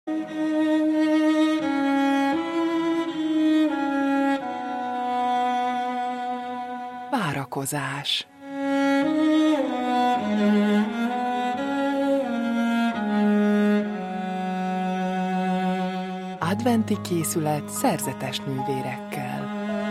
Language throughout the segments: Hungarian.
Várakozás. Adventi készület szerzetes nővérekkel.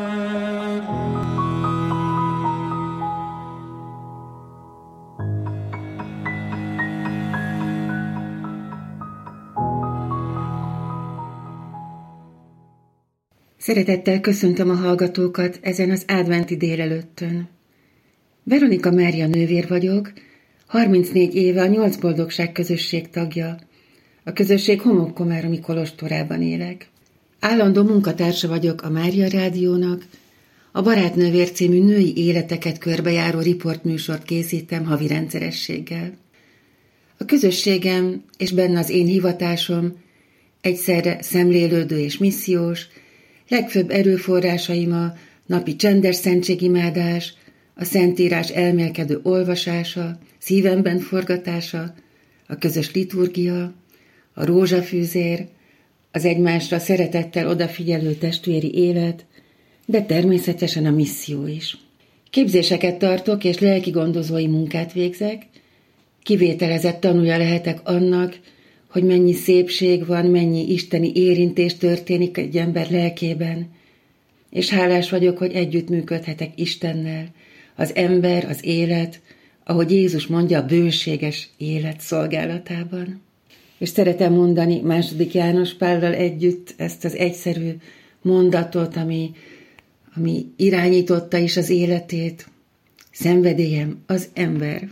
Szeretettel köszöntöm a hallgatókat ezen az adventi délelőttön. Veronika Mária nővér vagyok, 34 éve a Nyolc Boldogság közösség tagja. A közösség Homokkomáromi kolostorában élek. Állandó munkatársa vagyok a Mária Rádiónak, a Barátnővér című női életeket körbejáró riportműsort készítem havi rendszerességgel. A közösségem és benne az én hivatásom egyszerre szemlélődő és missziós, legfőbb erőforrásaim a napi csendes szentségimádás, a Szentírás elmélkedő olvasása, szívemben forgatása, a közös liturgia, a rózsafűzér, az egymásra szeretettel odafigyelő testvéri élet, de természetesen a misszió is. Képzéseket tartok és lelki gondozói munkát végzek, kivételezett tanúja lehetek annak, hogy mennyi szépség van, mennyi isteni érintés történik egy ember lelkében, és hálás vagyok, hogy együttműködhetek Istennel, az ember, az élet, ahogy Jézus mondja, a bőséges élet szolgálatában. És szeretem mondani II. János Pállal együtt ezt az egyszerű mondatot, ami irányította is az életét. Szenvedélyem az ember.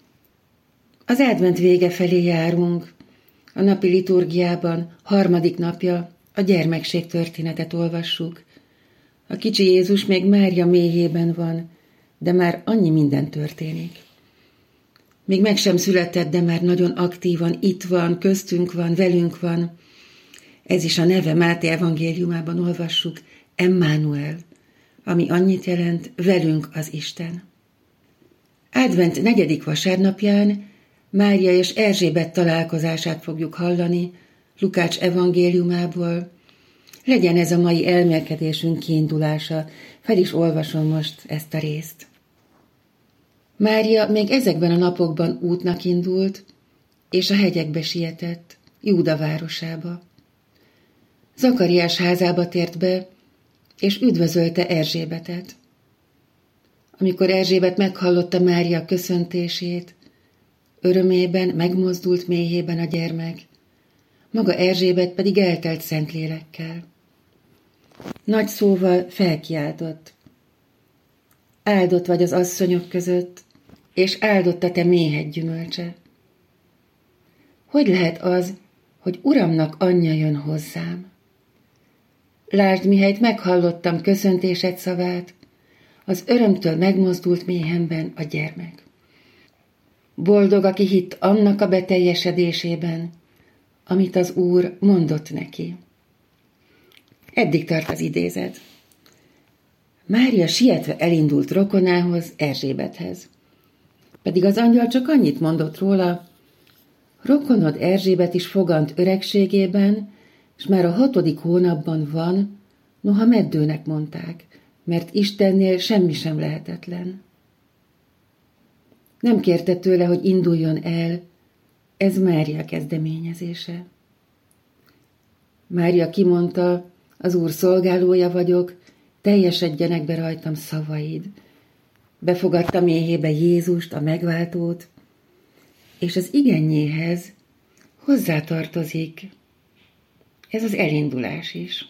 Az advent vége felé járunk. A napi liturgiában 3. napja a gyermekség történetet olvassuk. A kicsi Jézus még Mária méhében van, de már annyi minden történik. Még meg sem született, de már nagyon aktívan itt van, köztünk van, velünk van. Ez is a neve, Máté evangéliumában olvassuk, Emmanuel, ami annyit jelent, velünk az Isten. Advent 4. vasárnapján Mária és Erzsébet találkozását fogjuk hallani Lukács evangéliumából. Legyen ez a mai elmélkedésünk kiindulása, fel is olvasom most ezt a részt. Mária még ezekben a napokban útnak indult, és a hegyekbe sietett, Júda városába. Zakariás házába tért be, és üdvözölte Erzsébetet. Amikor Erzsébet meghallotta Mária köszöntését, örömében megmozdult méhében a gyermek, maga Erzsébet pedig eltelt Szentlélekkel. Nagy szóval felkiáltott. Áldott vagy az asszonyok között, és áldott a te méhed gyümölcse. Hogy lehet az, hogy Uramnak anyja jön hozzám? Lásd, mihelyt meghallottam köszöntésed szavát, az örömtől megmozdult méhemben a gyermek. Boldog, aki hitt annak a beteljesedésében, amit az Úr mondott neki. Eddig tart az idézet. Mária sietve elindult rokonához, Erzsébethez. Pedig az angyal csak annyit mondott róla, rokonod Erzsébet is fogant öregségében, és már a 6. hónapban van, noha meddőnek mondták, mert Istennél semmi sem lehetetlen. Nem kérte tőle, hogy induljon el, ez Mária kezdeményezése. Mária kimondta, az Úr szolgálója vagyok, teljesedjenek be rajtam szavaid. Befogadta méhébe Jézust, a megváltót, és az igennyéhez hozzátartozik. Ez az elindulás is.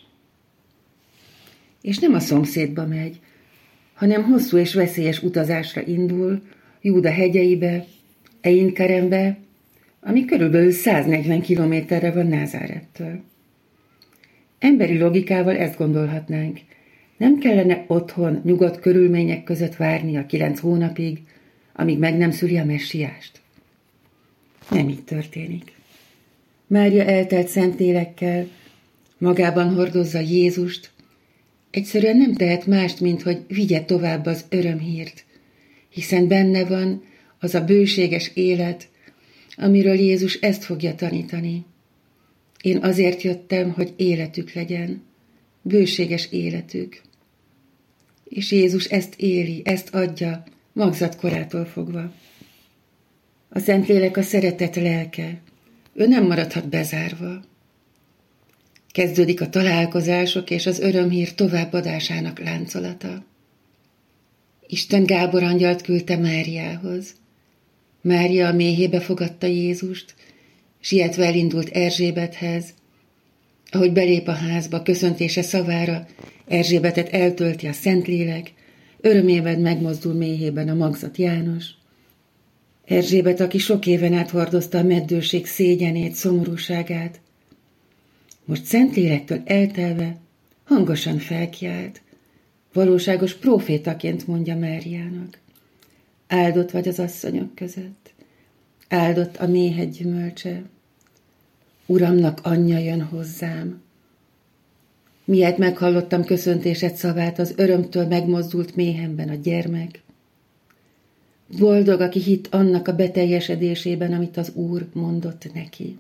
És nem a szomszédba megy, hanem hosszú és veszélyes utazásra indul, Júda hegyeibe, Ein-Kerembe, ami körülbelül 140 kilométerre van Názárettől. Emberi logikával ezt gondolhatnánk. Nem kellene otthon, nyugodt körülmények között várnia 9 hónapig, amíg meg nem szüli a messiást? Nem így történik. Mária eltelt Szentlélekkel, magában hordozza Jézust, egyszerűen nem tehet mást, mint hogy vigye tovább az örömhírt, hiszen benne van az a bőséges élet, amiről Jézus ezt fogja tanítani. Én azért jöttem, hogy életük legyen, bőséges életük. És Jézus ezt éli, ezt adja, magzatkorától fogva. A Szentlélek a szeretet lelke, ő nem maradhat bezárva. Kezdődik a találkozások és az örömhír továbbadásának láncolata. Isten Gábor angyalt küldte Máriához. Mária a méhébe fogadta Jézust, sietve elindult Erzsébethez. Ahogy belép a házba, köszöntése szavára, Erzsébetet eltölti a Szentlélek, örömében megmozdul méhében a magzat János. Erzsébet, aki sok éven át hordozta a meddőség szégyenét, szomorúságát, most Szentlélektől eltelve hangosan felkiált, valóságos prófétaként mondja Máriának: áldott vagy az asszonyok között, áldott a méhed gyümölcse, Uramnak anyja jön hozzám. Miért meghallottam köszöntésed szavát, az örömtől megmozdult méhemben a gyermek. Boldog, aki hitt annak a beteljesedésében, amit az Úr mondott neki.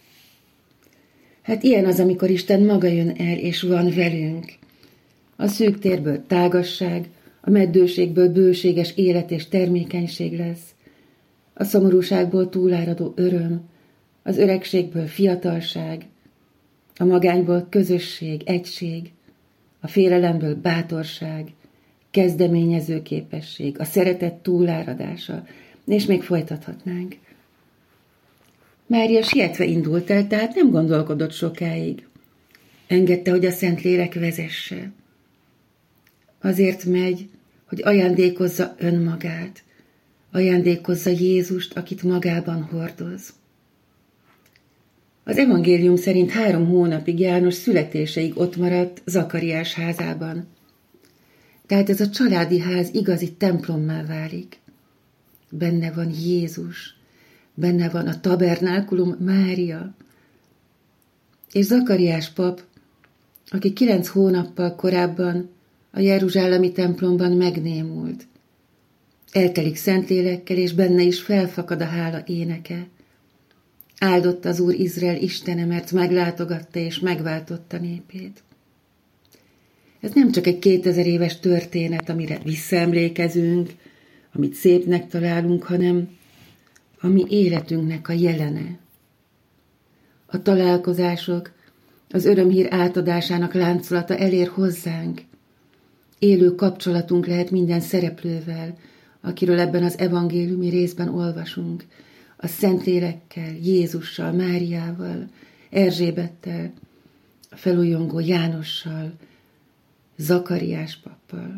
Hát ilyen az, amikor Isten maga jön el, és van velünk. A szűk térből tágasság, a meddőségből bőséges élet és termékenység lesz, a szomorúságból túláradó öröm, az öregségből fiatalság, a magányból közösség, egység, a félelemből bátorság, kezdeményező képesség, a szeretet túláradása, és még folytathatnánk. Mária sietve indult el, tehát nem gondolkodott sokáig. Engedte, hogy a Szentlélek vezesse. Azért megy, hogy ajándékozza önmagát, ajándékozza Jézust, akit magában hordoz. Az evangélium szerint 3 hónapig János születéseig ott maradt Zakariás házában. Tehát ez a családi ház igazi templommá válik. Benne van Jézus, benne van a tabernákulum, Mária. És Zakariás pap, aki 9 hónappal korábban a jeruzsálemi templomban megnémult. Eltelik Szentlélekkel, és benne is felfakad a hála éneke. Áldott az Úr Izrael Istene, mert meglátogatta és megváltotta népét. Ez nem csak egy 2000 éves történet, amire visszaemlékezünk, amit szépnek találunk, hanem a mi életünknek a jelene. A találkozások, az örömhír átadásának láncolata elér hozzánk. Élő kapcsolatunk lehet minden szereplővel, akiről ebben az evangéliumi részben olvasunk, a Szentlélekkel, Jézussal, Máriával, Erzsébettel, a felújongó Jánossal, Zakariás pappal.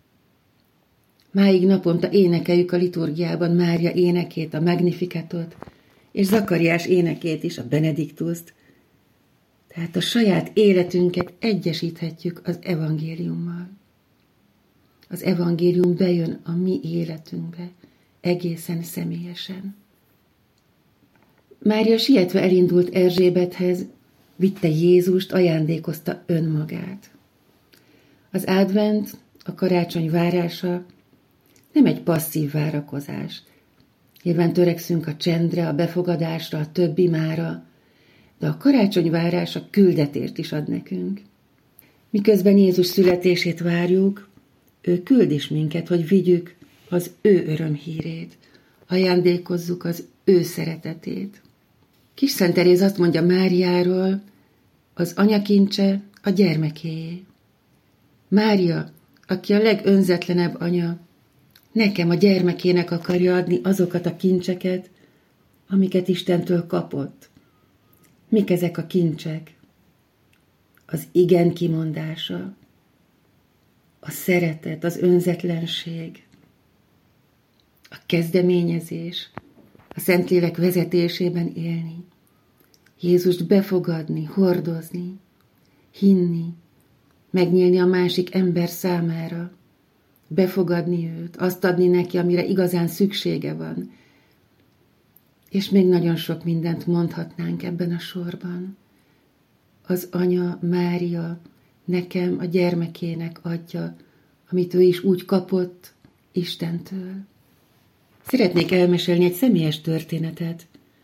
Máig naponta énekeljük a liturgiában Mária énekét, a Magnificatot, és Zakariás énekét is, a Benediktuszt. Tehát a saját életünket egyesíthetjük az evangéliummal. Az evangélium bejön a mi életünkbe, egészen személyesen. Mária sietve elindult Erzsébethez, vitte Jézust, ajándékozta önmagát. Az advent, a karácsony várása nem egy passzív várakozás. Nyilván törekszünk a csendre, a befogadásra, a több imára, de a karácsony várása küldetést is ad nekünk. Miközben Jézus születését várjuk, ő küld is minket, hogy vigyük az ő örömhírét, ajándékozzuk az ő szeretetét. Kis Szent Teréz azt mondja Máriáról, az anyakincse a gyermekéé. Mária, aki a legönzetlenebb anya, nekem a gyermekének akarja adni azokat a kincseket, amiket Istentől kapott. Mik ezek a kincsek? Az igen kimondása, a szeretet, az önzetlenség, a kezdeményezés, a Szentlélek vezetésében élni, Jézust befogadni, hordozni, hinni, megnyílni a másik ember számára, befogadni őt, azt adni neki, amire igazán szüksége van. És még nagyon sok mindent mondhatnánk ebben a sorban. Az anya, Mária, nekem a gyermekének adja, amit ő is úgy kapott Istentől. Szeretnék elmesélni egy személyes történetet.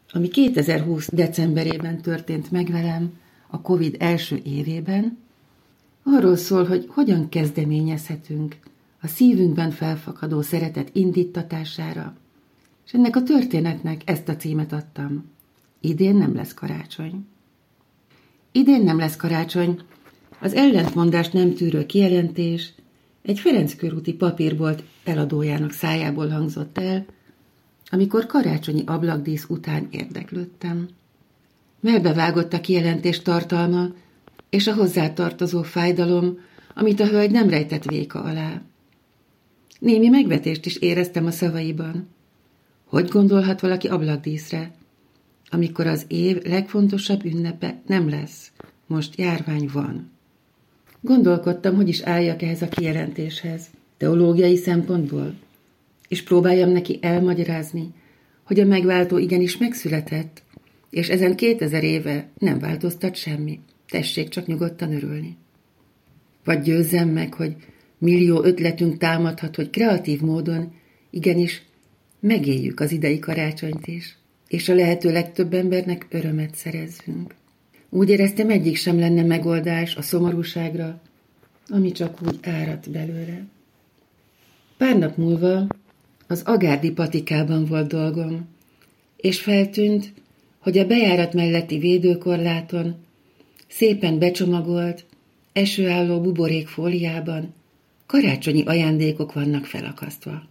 ami 2020. decemberében történt meg velem a Covid első évében, arról szól, hogy hogyan kezdeményezhetünk a szívünkben felfakadó szeretet indíttatására, és ennek a történetnek ezt a címet adtam. Idén nem lesz karácsony. Idén nem lesz karácsony, az ellentmondást nem tűrő kijelentés egy Ferenc körúti papírbolt eladójának szájából hangzott el, amikor karácsonyi ablakdísz után érdeklődtem. Melbevágott a kijelentés tartalma, és a hozzátartozó fájdalom, amit a hölgy nem rejtett véka alá. Némi megvetést is éreztem a szavaiban. Hogy gondolhat valaki ablakdíszre, amikor az év legfontosabb ünnepe nem lesz, most járvány van? Gondolkodtam, hogy is álljak ehhez a kijelentéshez, teológiai szempontból, és próbáljam neki elmagyarázni, hogy a megváltó igenis megszületett, és ezen 2000 éve nem változtat semmi, tessék csak nyugodtan örülni. Vagy győzzem meg, hogy millió ötletünk támadhat, hogy kreatív módon igenis megéljük az idei karácsonyt is, és a lehető legtöbb embernek örömet szerezzünk. Úgy éreztem, egyik sem lenne megoldás a szomorúságra, ami csak úgy áradt belőle. Pár nap múlva az Agárdi patikában volt dolgom, és feltűnt, hogy a bejárat melletti védőkorláton szépen becsomagolt, esőálló buborékfóliában karácsonyi ajándékok vannak felakasztva.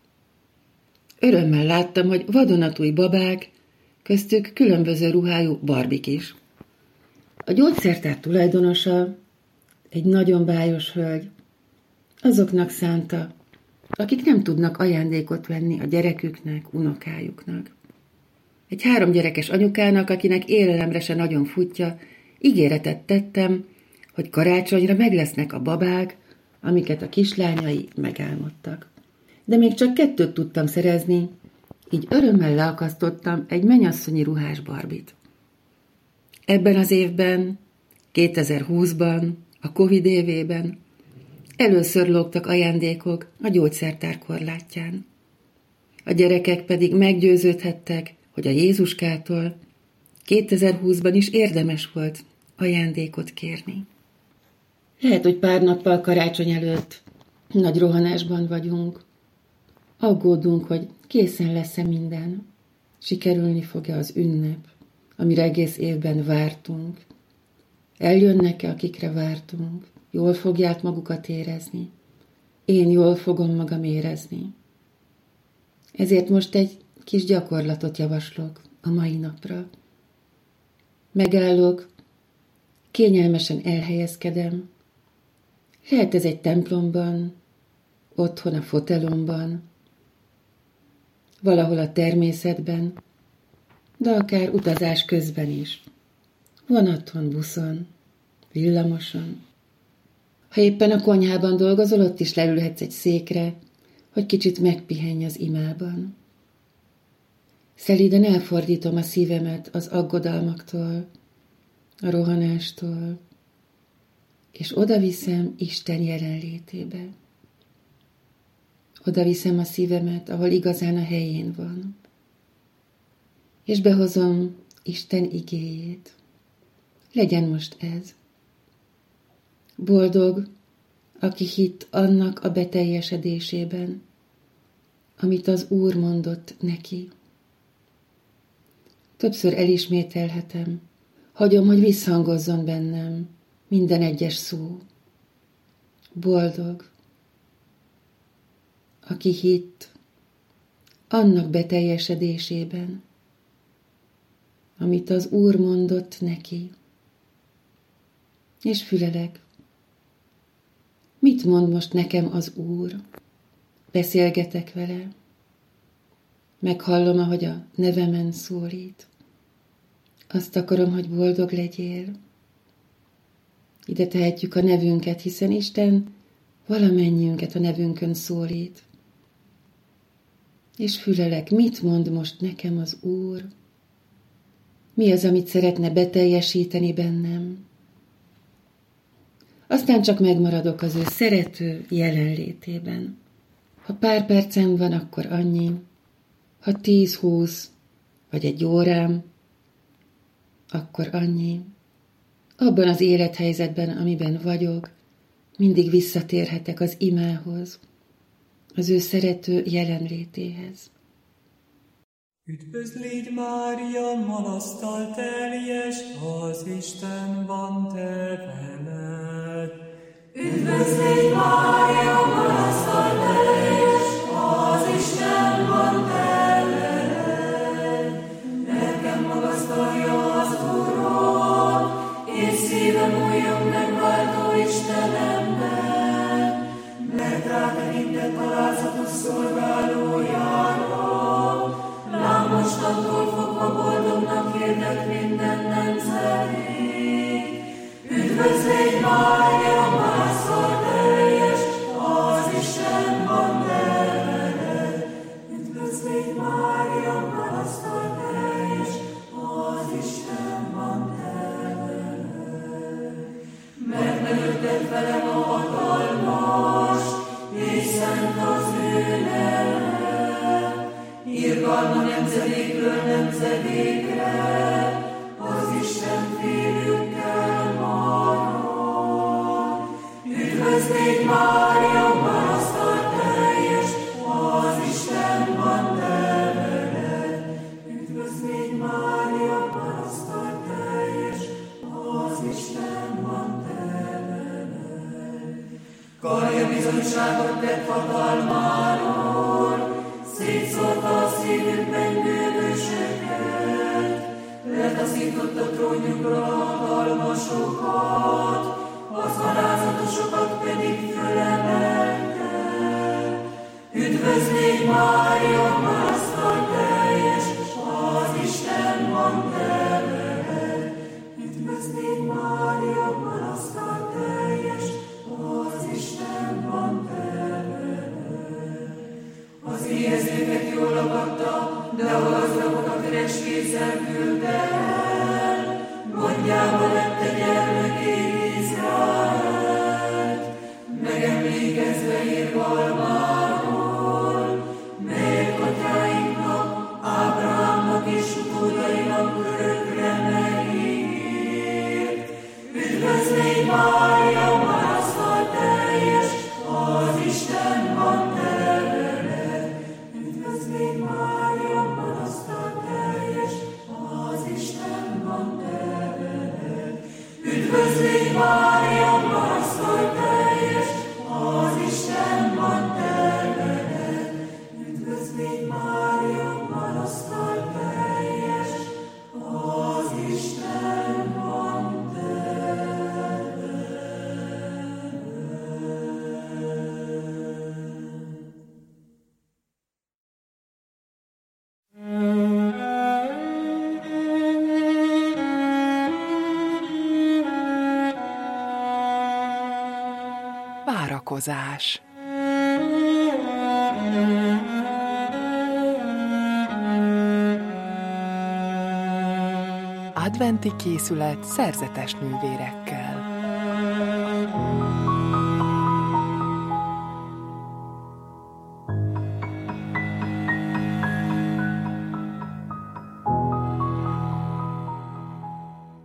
Örömmel láttam, hogy vadonatúj babák, köztük különböző ruhájú barbik is. A gyógyszertár tulajdonosa, egy nagyon bájos hölgy, azoknak szánta, akik nem tudnak ajándékot venni a gyereküknek, unokájuknak. Egy 3 gyerekes anyukának, akinek élelemre se nagyon futja, ígéretet tettem, hogy karácsonyra meglesznek a babák, amiket a kislányai megálmodtak. De még csak 2 tudtam szerezni, így örömmel leakasztottam egy mennyasszonyi ruhás barbit. Ebben az évben, 2020-ban, a Covid évében először lógtak ajándékok a gyógyszertár korlátján. A gyerekek pedig meggyőződhettek, hogy a Jézuskától 2020-ban is érdemes volt ajándékot kérni. Lehet, hogy pár nappal karácsony előtt nagy rohanásban vagyunk. Aggódunk, hogy készen lesz-e minden. Sikerülni fog-e az ünnep, amire egész évben vártunk. Eljönnek-e, akikre vártunk? Jól fogják magukat érezni? Én jól fogom magam érezni. Ezért most egy kis gyakorlatot javaslok a mai napra. Megállok, kényelmesen elhelyezkedem. Lehet ez egy templomban, otthon a fotelomban, valahol a természetben, de akár utazás közben is. Vonaton, buszon, villamoson. Ha éppen a konyhában dolgozol, ott is leülhetsz egy székre, hogy kicsit megpihenj az imában. Szelíden elfordítom a szívemet az aggodalmaktól, a rohanástól, és odaviszem Isten jelenlétébe. Odaviszem a szívemet, ahol igazán a helyén van. És behozom Isten igéjét. Legyen most ez. Boldog, aki hitt annak a beteljesedésében, amit az Úr mondott neki. Többször elismételhetem, hagyom, hogy visszhangozzon bennem minden egyes szó. Boldog, aki hitt annak beteljesedésében, amit az Úr mondott neki. És fülelek. Mit mond most nekem az Úr? Beszélgetek vele. Meghallom, ahogy a nevemen szólít. Azt akarom, hogy boldog legyél. Ide tehetjük a nevünket, hiszen Isten valamennyiünket a nevünkön szólít. És fülelek, mit mond most nekem az Úr? Mi az, amit szeretne beteljesíteni bennem? Aztán csak megmaradok az ő szerető jelenlétében. Ha pár percem van, akkor annyi. Ha 10-20 vagy egy órám, akkor annyi. Abban az élethelyzetben, amiben vagyok, mindig visszatérhetek az imához, az ő szerető jelenlétéhez. Üdvözl légy, Mária, malasztal teljes, az Isten van te veled. Üdvözl légy, Mária, malasztal teljes, az Isten van te veled. Lelkem magasztalja az Urat, és szívem újjon megváltó Istenemben, mert rátekintett alázatos szolgálójára. Lám mostantól fogva boldognak hirdet minden nemzedék. Üdvözl légy, Mária, malasztal teljes, az Isten van te veled. Üdvözl légy, Mária, malasztal teljes, az Isten van te veled. Mert megölted velem a hatalmas, és szent az ő neve. Irgalma nemzedékről nemzedékre, az Isten félükkel marad. Üdvözl légy, Mária, malasztal teljes, az Isten van te veled. Üdvözl légy, Mária, malasztal teljes, az Isten van te veled. Karja bizonyságot tett hatalmáról, szétszórta a szívükben bűnösöket, letaszította trónjukra a hatalmasokat, az alázatosokat pedig fölemelte. Üdvözl légy, Mária, malasztal teljes, az Isten van te veled. Üdvözl légy, Mária, malasztal teljes, az Isten van te veled. Az éhezőket jól akadta, de a gazdagokat üres kézzel küldte el. Gondjába lette gyermekét Izraelt, megemlékezve irgalmáról, melyek atyáinknak, Ábrahámnak és utódainak örökre megígért. Üdvözl légy, Mária, malasztal teljes, az Isten van te veled. Üdvözl légy, Mária, malasztal teljes, az Isten van te veled. Üdvözl légy, Mária, malasztal teljes, az Isten van te veled. Üdvözl légy, Mária, malasztal teljes, az Isten van te veled. Várakozás. Adventi készület szerzetes nővérekkel.